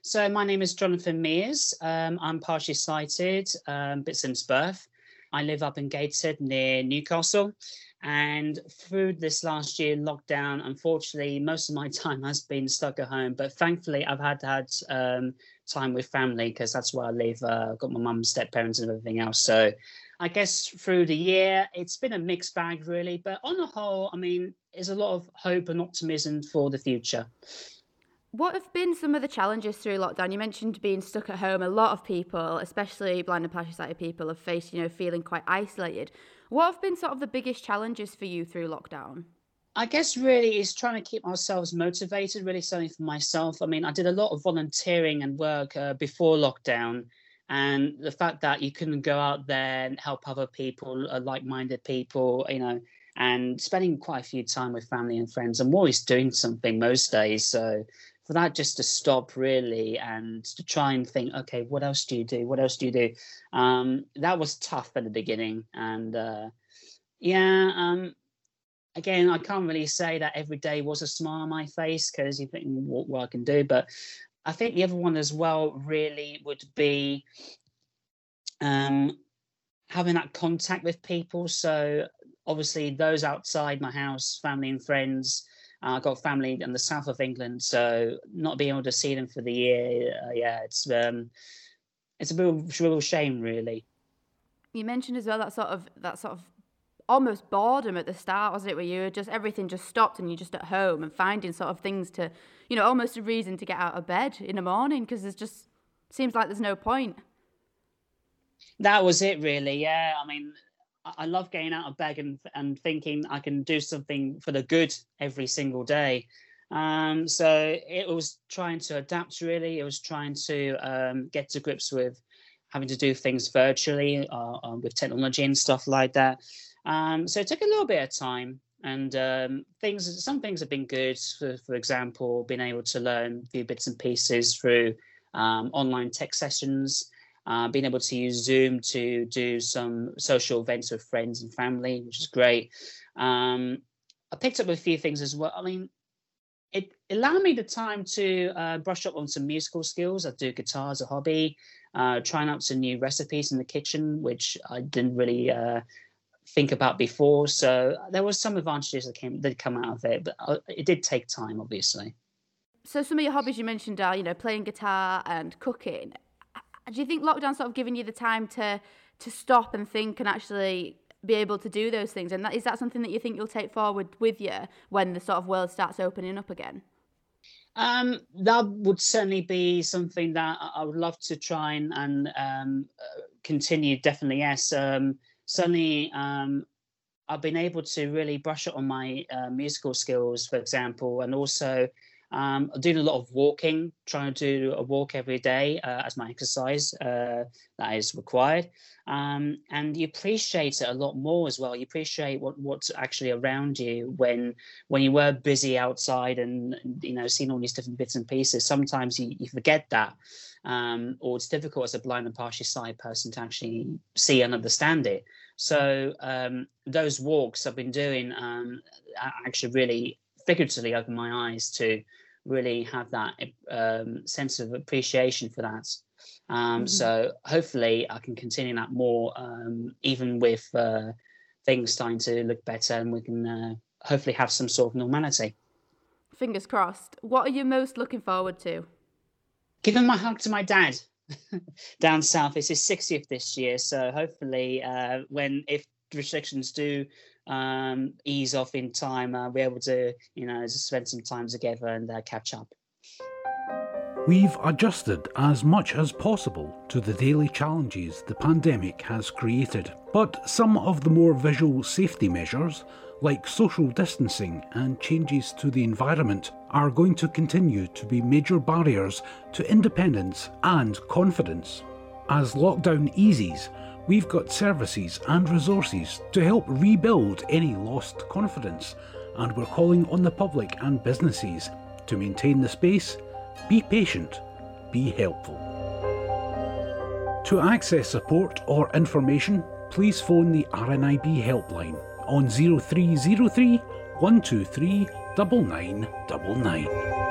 So my name is Jonathan Mears. I'm partially sighted, but since birth. I live up in Gateshead near Newcastle. And through this last year lockdown, unfortunately, most of my time has been stuck at home. But thankfully, I've had time with family because that's where I live. I've got my mum, step parents, and everything else. So I guess through the year, it's been a mixed bag, really. But on the whole, I mean, there's a lot of hope and optimism for the future. What have been some of the challenges through lockdown? You mentioned being stuck at home. A lot of people, especially blind and partially sighted people, have faced, feeling quite isolated. What have been sort of the biggest challenges for you through lockdown? I guess really is trying to keep ourselves motivated, really starting for myself. I mean, I did a lot of volunteering and work before lockdown. And the fact that you couldn't go out there and help other people, like-minded people, and spending quite a few time with family and friends. I'm always doing something most days. So for that just to stop really and to try and think, okay, what else do you do? What else do you do? That was tough at the beginning. And again, I can't really say that every day was a smile on my face because you think what I can do. But I think the other one as well really would be having that contact with people. So obviously those outside my house, family and friends, I've got family in the south of England, so not being able to see them for the year, it's a real shame, really. You mentioned as well that sort of almost boredom at the start, wasn't it? Where everything just stopped and you're just at home and finding sort of things to, almost a reason to get out of bed in the morning because seems like there's no point. That was it, really. Yeah, I mean, I love getting out of bed and thinking I can do something for the good every single day. So it was trying to adapt, really. It was trying to get to grips with having to do things virtually with technology and stuff like that. So it took a little bit of time. And some things have been good. For example, being able to learn a few bits and pieces through online tech sessions. Being able to use Zoom to do some social events with friends and family, which is great. I picked up a few things as well. I mean, it allowed me the time to brush up on some musical skills. I do guitar as a hobby, trying out some new recipes in the kitchen, which I didn't really think about before. So there was some advantages that come out of it, but it did take time, obviously. So some of your hobbies you mentioned are, playing guitar and cooking. Do you think lockdown's sort of given you the time to stop and think and actually be able to do those things? And is that something that you think you'll take forward with you when the sort of world starts opening up again? That would certainly be something that I would love to try and continue. Definitely, yes. Certainly, I've been able to really brush up on my musical skills, for example, and also doing a lot of walking, trying to do a walk every day as my exercise that is required. And you appreciate it a lot more as well. You appreciate what's actually around you when you were busy outside and, seeing all these different bits and pieces. Sometimes you forget that. Or it's difficult as a blind and partially sighted person to actually see and understand it. So those walks I've been doing actually really figuratively opened my eyes to really have that sense of appreciation for that. So hopefully I can continue that more, even with things starting to look better, and we can hopefully have some sort of normality. Fingers crossed. What are you most looking forward to? Giving my hug to my dad down south. It's his 60th this year, so hopefully if restrictions do ease off in time, we're able to, spend some time together and catch up. We've adjusted as much as possible to the daily challenges the pandemic has created, but some of the more visual safety measures, like social distancing and changes to the environment, are going to continue to be major barriers to independence and confidence. As lockdown eases, we've got services and resources to help rebuild any lost confidence, and we're calling on the public and businesses to maintain the space, be patient, be helpful. To access support or information, please phone the RNIB helpline on 0303 123 9999.